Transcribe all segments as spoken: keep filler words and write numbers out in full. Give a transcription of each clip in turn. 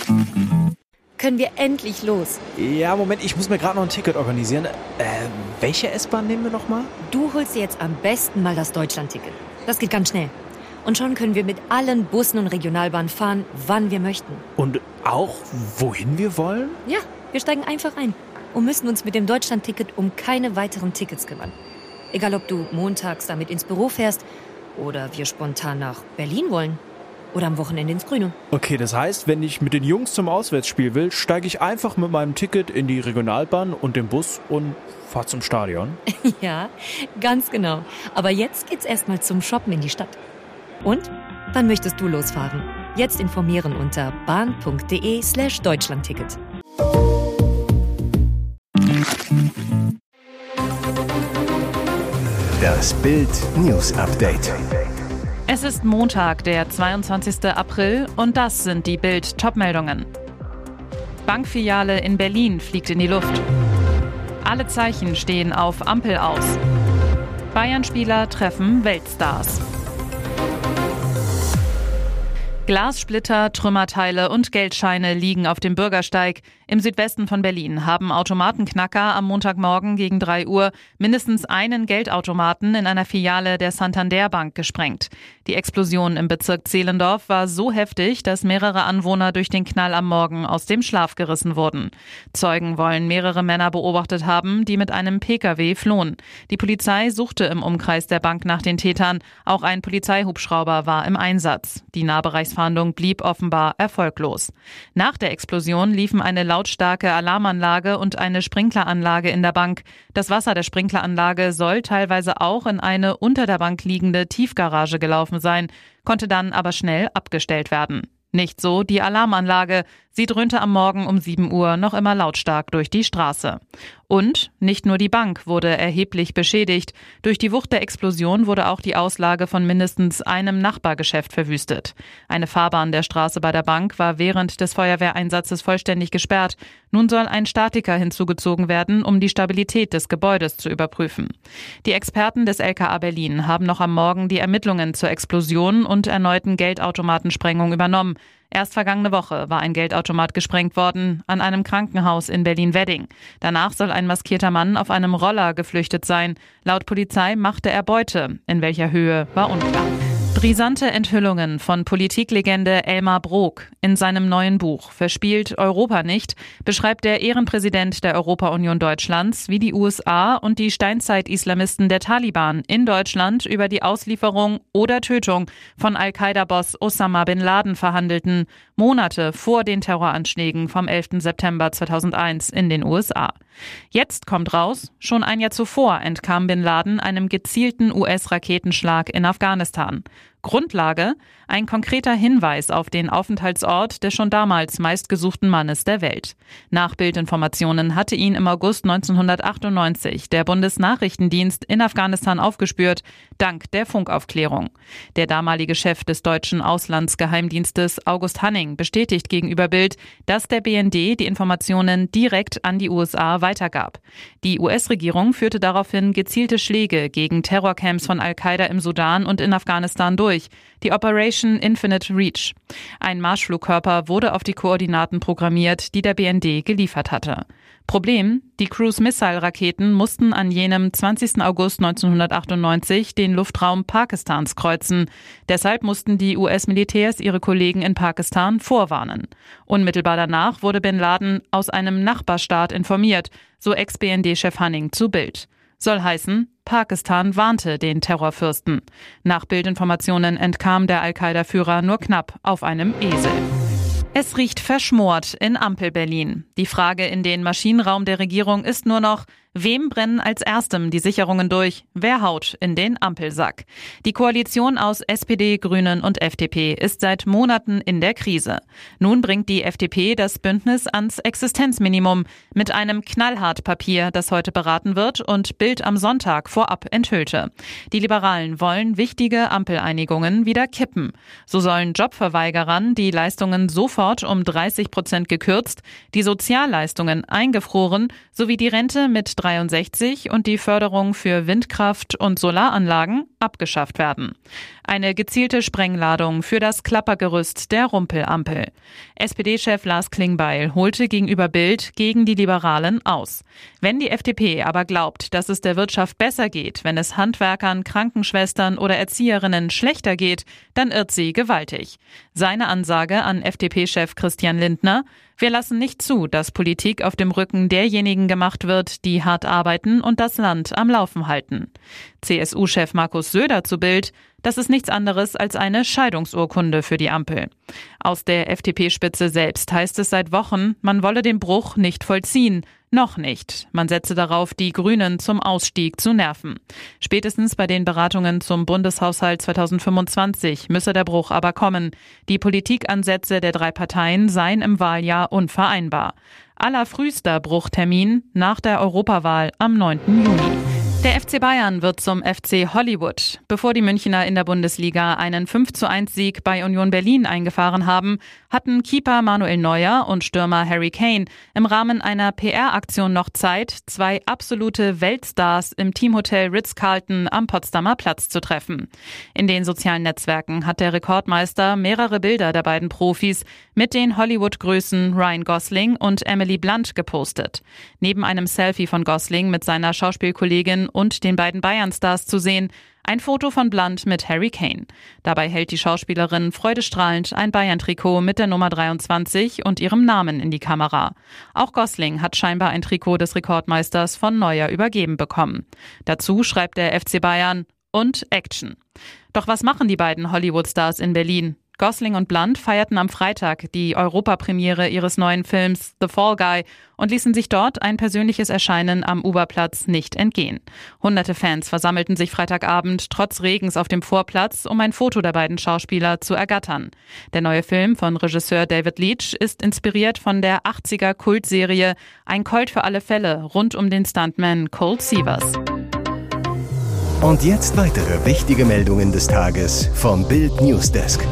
Können wir endlich los? Ja, Moment, ich muss mir gerade noch ein Ticket organisieren. Äh, welche S-Bahn nehmen wir nochmal? Du holst dir jetzt am besten mal das Deutschland-Ticket. Das geht ganz schnell. Und schon können wir mit allen Bussen und Regionalbahnen fahren, wann wir möchten. Und auch, wohin wir wollen? Ja, wir steigen einfach ein und müssen uns mit dem Deutschland-Ticket um keine weiteren Tickets kümmern. Egal, ob du montags damit ins Büro fährst oder wir spontan nach Berlin wollen. Oder am Wochenende ins Grüne. Okay, das heißt, wenn ich mit den Jungs zum Auswärtsspiel will, steige ich einfach mit meinem Ticket in die Regionalbahn und den Bus und fahre zum Stadion. Ja, ganz genau. Aber jetzt geht's erstmal zum Shoppen in die Stadt. Und? Wann möchtest du losfahren? Jetzt informieren unter bahn.de slash Deutschlandticket. Das Bild News Update. Es ist Montag, der zweiundzwanzigster April, und das sind die Bild-Top-Meldungen. Bankfiliale in Berlin fliegt in die Luft. Alle Zeichen stehen auf Ampel aus. Bayern-Spieler treffen Weltstars. Glassplitter, Trümmerteile und Geldscheine liegen auf dem Bürgersteig. Im Südwesten von Berlin haben Automatenknacker am Montagmorgen gegen drei Uhr mindestens einen Geldautomaten in einer Filiale der Santander Bank gesprengt. Die Explosion im Bezirk Zehlendorf war so heftig, dass mehrere Anwohner durch den Knall am Morgen aus dem Schlaf gerissen wurden. Zeugen wollen mehrere Männer beobachtet haben, die mit einem Pkw flohen. Die Polizei suchte im Umkreis der Bank nach den Tätern. Auch ein Polizeihubschrauber war im Einsatz. Die Nahbereichsfahndung blieb offenbar erfolglos. Nach der Explosion liefen eine lautstarke Alarmanlage und eine Sprinkleranlage in der Bank. Das Wasser der Sprinkleranlage soll teilweise auch in eine unter der Bank liegende Tiefgarage gelaufen sein, konnte dann aber schnell abgestellt werden. Nicht so die Alarmanlage. Sie dröhnte am Morgen um sieben Uhr noch immer lautstark durch die Straße. Und nicht nur die Bank wurde erheblich beschädigt. Durch die Wucht der Explosion wurde auch die Auslage von mindestens einem Nachbargeschäft verwüstet. Eine Fahrbahn der Straße bei der Bank war während des Feuerwehreinsatzes vollständig gesperrt. Nun soll ein Statiker hinzugezogen werden, um die Stabilität des Gebäudes zu überprüfen. Die Experten des L K A Berlin haben noch am Morgen die Ermittlungen zur Explosion und erneuten Geldautomatensprengung übernommen. Erst vergangene Woche war ein Geldautomat gesprengt worden an einem Krankenhaus in Berlin-Wedding. Danach soll ein maskierter Mann auf einem Roller geflüchtet sein. Laut Polizei machte er Beute. In welcher Höhe war unklar. Brisante Enthüllungen von Politiklegende Elmar Brok. In seinem neuen Buch Verspielt Europa nicht beschreibt der Ehrenpräsident der Europa-Union Deutschlands, wie die U S A und die Steinzeit-Islamisten der Taliban in Deutschland über die Auslieferung oder Tötung von Al-Qaida-Boss Osama bin Laden verhandelten, Monate vor den Terroranschlägen vom elften September zweitausendeins in den U S A. Jetzt kommt raus, schon ein Jahr zuvor entkam bin Laden einem gezielten U S-Raketenschlag in Afghanistan. Grundlage? Ein konkreter Hinweis auf den Aufenthaltsort des schon damals meistgesuchten Mannes der Welt. Nach Bildinformationen hatte ihn im August neunzehnhundertachtundneunzig der Bundesnachrichtendienst in Afghanistan aufgespürt, dank der Funkaufklärung. Der damalige Chef des deutschen Auslandsgeheimdienstes August Hanning bestätigt gegenüber Bild, dass der B N D die Informationen direkt an die U S A weitergab. Die U S-Regierung führte daraufhin gezielte Schläge gegen Terrorcamps von Al-Qaida im Sudan und in Afghanistan durch. Die Operation Infinite Reach. Ein Marschflugkörper wurde auf die Koordinaten programmiert, die der B N D geliefert hatte. Problem: Die Cruise-Missile-Raketen mussten an jenem zwanzigsten August neunzehnhundertachtundneunzig den Luftraum Pakistans kreuzen. Deshalb mussten die U S-Militärs ihre Kollegen in Pakistan vorwarnen. Unmittelbar danach wurde bin Laden aus einem Nachbarstaat informiert, so Ex-B N D-Chef Hanning zu Bild. Soll heißen, Pakistan warnte den Terrorfürsten. Nach Bildinformationen entkam der Al-Qaida-Führer nur knapp auf einem Esel. Es riecht verschmort in Ampel-Berlin. Die Frage in den Maschinenraum der Regierung ist nur noch, wem brennen als erstem die Sicherungen durch? Wer haut in den Ampelsack? Die Koalition aus S P D, Grünen und F D P ist seit Monaten in der Krise. Nun bringt die F D P das Bündnis ans Existenzminimum mit einem Knallhart-Papier, das heute beraten wird und Bild am Sonntag vorab enthüllte. Die Liberalen wollen wichtige Ampeleinigungen wieder kippen. So sollen Jobverweigerern die Leistungen sofort um dreißig Prozent gekürzt, die Sozialleistungen eingefroren sowie die Rente mit dreiundsechzig und die Förderung für Windkraft und Solaranlagen abgeschafft werden. Eine gezielte Sprengladung für das Klappergerüst der Rumpelampel. S P D-Chef Lars Klingbeil holte gegenüber Bild gegen die Liberalen aus. Wenn die F D P aber glaubt, dass es der Wirtschaft besser geht, wenn es Handwerkern, Krankenschwestern oder Erzieherinnen schlechter geht, dann irrt sie gewaltig. Seine Ansage an F D P-Chef Christian Lindner: Wir lassen nicht zu, dass Politik auf dem Rücken derjenigen gemacht wird, die hart arbeiten und das Land am Laufen halten. C S U-Chef Markus Söder zu Bild: Das ist nichts anderes als eine Scheidungsurkunde für die Ampel. Aus der F D P-Spitze selbst heißt es seit Wochen, man wolle den Bruch nicht vollziehen. Noch nicht. Man setze darauf, die Grünen zum Ausstieg zu nerven. Spätestens bei den Beratungen zum Bundeshaushalt zweitausendfünfundzwanzig müsse der Bruch aber kommen. Die Politikansätze der drei Parteien seien im Wahljahr unvereinbar. Allerfrühester Bruchtermin nach der Europawahl am neunten Juni. Der F C Bayern wird zum F C Hollywood. Bevor die Münchner in der Bundesliga einen fünf zu eins Sieg bei Union Berlin eingefahren haben, hatten Keeper Manuel Neuer und Stürmer Harry Kane im Rahmen einer P R-Aktion noch Zeit, zwei absolute Weltstars im Teamhotel Ritz-Carlton am Potsdamer Platz zu treffen. In den sozialen Netzwerken hat der Rekordmeister mehrere Bilder der beiden Profis mit den Hollywood-Größen Ryan Gosling und Emily Blunt gepostet. Neben einem Selfie von Gosling mit seiner Schauspielkollegin und den beiden Bayern-Stars zu sehen, ein Foto von Blunt mit Harry Kane. Dabei hält die Schauspielerin freudestrahlend ein Bayern-Trikot mit der Nummer dreiundzwanzig und ihrem Namen in die Kamera. Auch Gosling hat scheinbar ein Trikot des Rekordmeisters von Neuer übergeben bekommen. Dazu schreibt der F C Bayern: und Action. Doch was machen die beiden Hollywood-Stars in Berlin? Gosling und Blunt feierten am Freitag die Europapremiere ihres neuen Films The Fall Guy und ließen sich dort ein persönliches Erscheinen am Uberplatz nicht entgehen. Hunderte Fans versammelten sich Freitagabend trotz Regens auf dem Vorplatz, um ein Foto der beiden Schauspieler zu ergattern. Der neue Film von Regisseur David Leitch ist inspiriert von der achtziger-Kultserie Ein Colt für alle Fälle rund um den Stuntman Colt Sievers. Und jetzt weitere wichtige Meldungen des Tages vom Bild Newsdesk.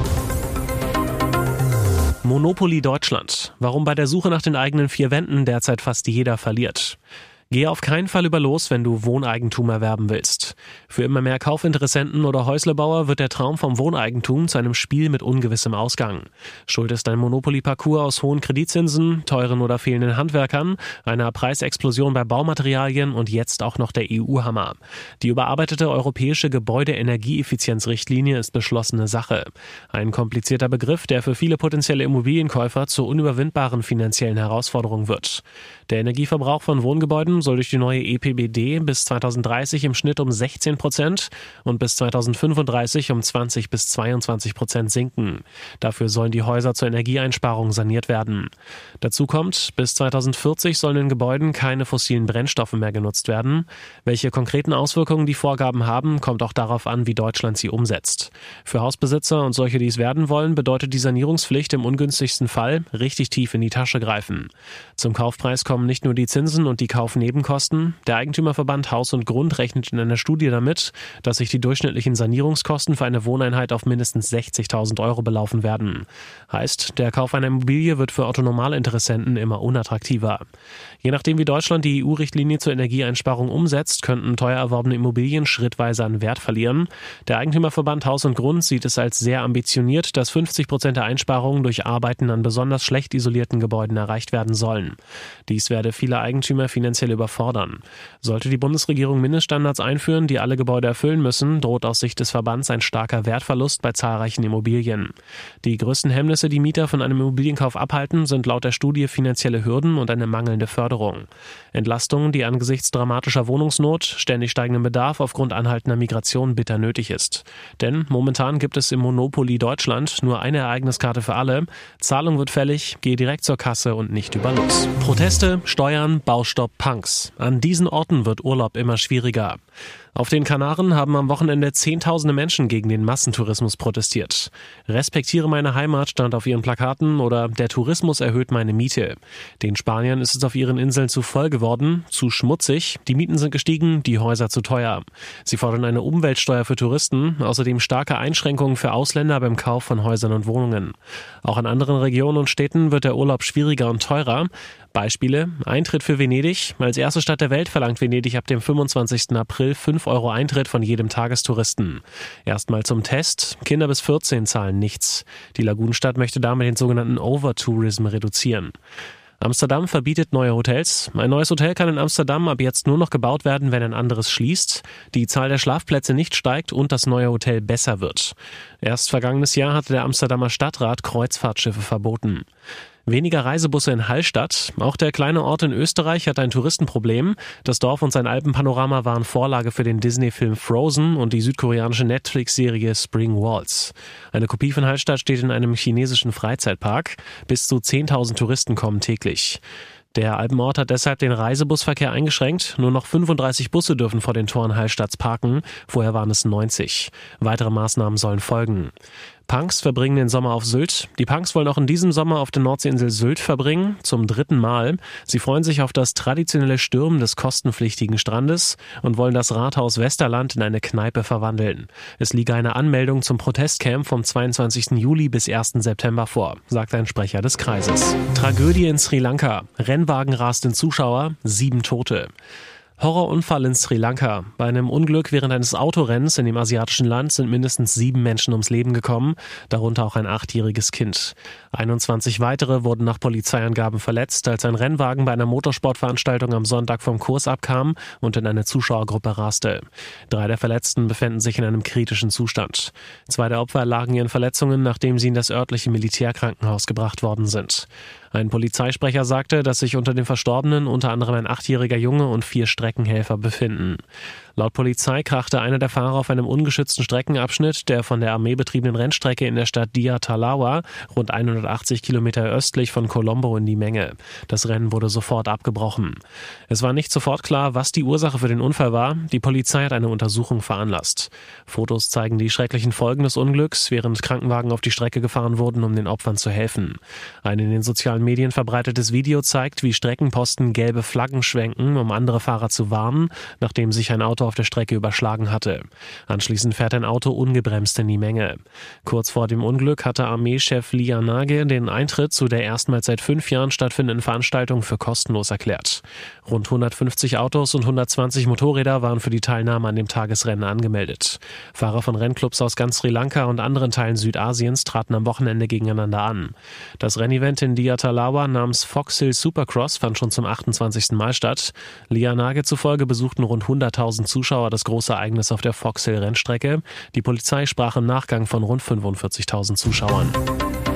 Monopoly Deutschland. Warum bei der Suche nach den eigenen vier Wänden derzeit fast jeder verliert. Gehe auf keinen Fall über los, wenn du Wohneigentum erwerben willst. Für immer mehr Kaufinteressenten oder Häuslebauer wird der Traum vom Wohneigentum zu einem Spiel mit ungewissem Ausgang. Schuld ist ein Monopoly-Parcours aus hohen Kreditzinsen, teuren oder fehlenden Handwerkern, einer Preisexplosion bei Baumaterialien und jetzt auch noch der E U-Hammer. Die überarbeitete europäische Gebäude-Energieeffizienzrichtlinie ist beschlossene Sache. Ein komplizierter Begriff, der für viele potenzielle Immobilienkäufer zur unüberwindbaren finanziellen Herausforderung wird. Der Energieverbrauch von Wohngebäuden soll durch die neue E P B D bis zweitausenddreißig im Schnitt um sechzehn Prozent und bis zweitausendfünfunddreißig um zwanzig bis zweiundzwanzig Prozent sinken. Dafür sollen die Häuser zur Energieeinsparung saniert werden. Dazu kommt, bis zweitausendvierzig sollen in Gebäuden keine fossilen Brennstoffe mehr genutzt werden. Welche konkreten Auswirkungen die Vorgaben haben, kommt auch darauf an, wie Deutschland sie umsetzt. Für Hausbesitzer und solche, die es werden wollen, bedeutet die Sanierungspflicht im ungünstigsten Fall richtig tief in die Tasche greifen. Zum Kaufpreis kommen nicht nur die Zinsen und die Kaufnebenkosten. Der Eigentümerverband Haus und Grund rechnet in einer Studie damit, dass sich die durchschnittlichen Sanierungskosten für eine Wohneinheit auf mindestens sechzigtausend Euro belaufen werden. Heißt, der Kauf einer Immobilie wird für Otto-Normalinteressenten immer unattraktiver. Je nachdem, wie Deutschland die E U-Richtlinie zur Energieeinsparung umsetzt, könnten teuer erworbene Immobilien schrittweise an Wert verlieren. Der Eigentümerverband Haus und Grund sieht es als sehr ambitioniert, dass fünfzig Prozent der Einsparungen durch Arbeiten an besonders schlecht isolierten Gebäuden erreicht werden sollen. Dies werde viele Eigentümer finanziell überfordern. Sollte die Bundesregierung Mindeststandards einführen, die alle Gebäude erfüllen müssen, droht aus Sicht des Verbands ein starker Wertverlust bei zahlreichen Immobilien. Die größten Hemmnisse, die Mieter von einem Immobilienkauf abhalten, sind laut der Studie finanzielle Hürden und eine mangelnde Förderung. Entlastungen, die angesichts dramatischer Wohnungsnot, ständig steigendem Bedarf aufgrund anhaltender Migration bitter nötig ist. Denn momentan gibt es im Monopoly Deutschland nur eine Ereigniskarte für alle. Zahlung wird fällig, gehe direkt zur Kasse und nicht über los. Proteste, Steuern, Baustopp, Punks. An diesen Orten wird Urlaub immer schwieriger. Auf den Kanaren haben am Wochenende Zehntausende Menschen gegen den Massentourismus protestiert. Respektiere meine Heimat stand auf ihren Plakaten oder der Tourismus erhöht meine Miete. Den Spaniern ist es auf ihren Inseln zu voll geworden, zu schmutzig, die Mieten sind gestiegen, die Häuser zu teuer. Sie fordern eine Umweltsteuer für Touristen, außerdem starke Einschränkungen für Ausländer beim Kauf von Häusern und Wohnungen. Auch in anderen Regionen und Städten wird der Urlaub schwieriger und teurer. Beispiele: Eintritt für Venedig. Als erste Stadt der Welt verlangt Venedig ab dem fünfundzwanzigsten April fünf fünf Euro Eintritt von jedem Tagestouristen. Erstmal zum Test. Kinder bis vierzehn zahlen nichts. Die Lagunenstadt möchte damit den sogenannten Overtourism reduzieren. Amsterdam verbietet neue Hotels. Ein neues Hotel kann in Amsterdam ab jetzt nur noch gebaut werden, wenn ein anderes schließt, die Zahl der Schlafplätze nicht steigt und das neue Hotel besser wird. Erst vergangenes Jahr hatte der Amsterdamer Stadtrat Kreuzfahrtschiffe verboten. Weniger Reisebusse in Hallstatt. Auch der kleine Ort in Österreich hat ein Touristenproblem. Das Dorf und sein Alpenpanorama waren Vorlage für den Disney-Film Frozen und die südkoreanische Netflix-Serie Spring Waltz. Eine Kopie von Hallstatt steht in einem chinesischen Freizeitpark. Bis zu zehntausend Touristen kommen täglich. Der Alpenort hat deshalb den Reisebusverkehr eingeschränkt. Nur noch fünfunddreißig Busse dürfen vor den Toren Hallstatts parken. Vorher waren es neunzig. Weitere Maßnahmen sollen folgen. Punks verbringen den Sommer auf Sylt. Die Punks wollen auch in diesem Sommer auf der Nordseeinsel Sylt verbringen, zum dritten Mal. Sie freuen sich auf das traditionelle Stürmen des kostenpflichtigen Strandes und wollen das Rathaus Westerland in eine Kneipe verwandeln. Es liege eine Anmeldung zum Protestcamp vom zweiundzwanzigsten Juli bis ersten September vor, sagt ein Sprecher des Kreises. Tragödie in Sri Lanka. Rennwagen rast in Zuschauer, sieben Tote. Horrorunfall in Sri Lanka. Bei einem Unglück während eines Autorennens in dem asiatischen Land sind mindestens sieben Menschen ums Leben gekommen, darunter auch ein achtjähriges Kind. einundzwanzig weitere wurden nach Polizeiangaben verletzt, als ein Rennwagen bei einer Motorsportveranstaltung am Sonntag vom Kurs abkam und in eine Zuschauergruppe raste. Drei der Verletzten befänden sich in einem kritischen Zustand. Zwei der Opfer erlagen ihren Verletzungen, nachdem sie in das örtliche Militärkrankenhaus gebracht worden sind. Ein Polizeisprecher sagte, dass sich unter den Verstorbenen unter anderem ein achtjähriger Junge und vier Streckenhelfer befinden. Laut Polizei krachte einer der Fahrer auf einem ungeschützten Streckenabschnitt der von der Armee betriebenen Rennstrecke in der Stadt Dia Talawa, rund hundertachtzig Kilometer östlich von Colombo, in die Menge. Das Rennen wurde sofort abgebrochen. Es war nicht sofort klar, was die Ursache für den Unfall war. Die Polizei hat eine Untersuchung veranlasst. Fotos zeigen die schrecklichen Folgen des Unglücks, während Krankenwagen auf die Strecke gefahren wurden, um den Opfern zu helfen. Ein in den sozialen Medien verbreitetes Video zeigt, wie Streckenposten gelbe Flaggen schwenken, um andere Fahrer zu warnen, nachdem sich ein Auto auf der Strecke überschlagen hatte. Anschließend fährt ein Auto ungebremst in die Menge. Kurz vor dem Unglück hatte Armeechef Liya Nage den Eintritt zu der erstmals seit fünf Jahren stattfindenden Veranstaltung für kostenlos erklärt. Rund hundertfünfzig Autos und hundertzwanzig Motorräder waren für die Teilnahme an dem Tagesrennen angemeldet. Fahrer von Rennclubs aus ganz Sri Lanka und anderen Teilen Südasiens traten am Wochenende gegeneinander an. Das Rennevent in Dia Talawa namens Fox Hill Supercross fand schon zum achtundzwanzigsten Mal statt. Liya Nage zufolge besuchten rund hunderttausend Zuschauer das große Ereignis auf der Fox Hill Rennstrecke. Die Polizei sprach im Nachgang von rund fünfundvierzigtausend Zuschauern.